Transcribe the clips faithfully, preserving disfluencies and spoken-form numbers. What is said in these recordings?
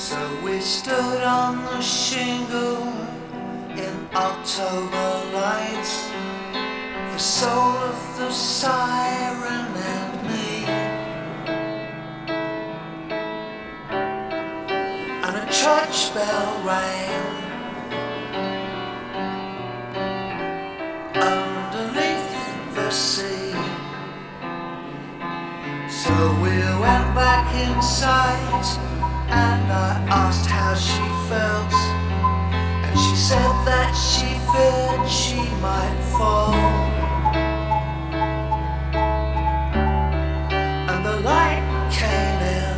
So we stood on the shingle in October lights, the soul of the siren and me, and a church bell rang underneath the sea. So we went back inside, and I asked how she felt, and she said that she feared she might fall. And the light came in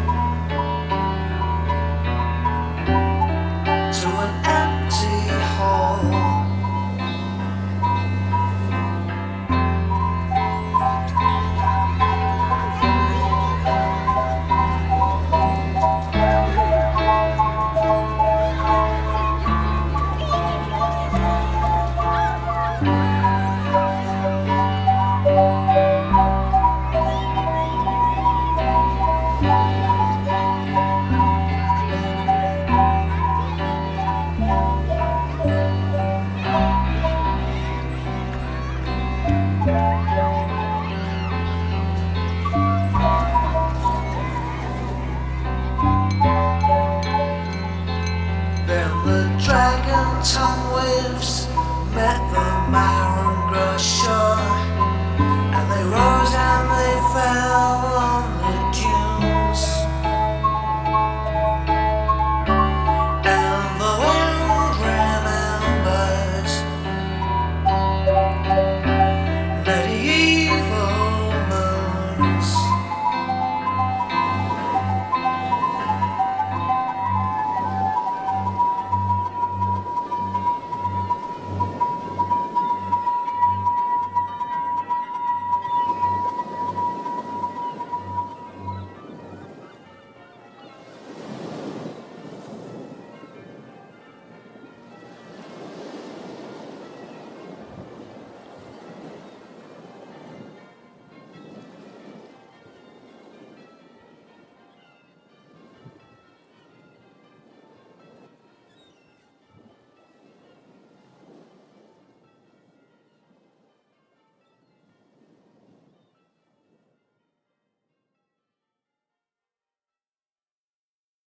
to an empty hall. Then the dragon tongue waves met the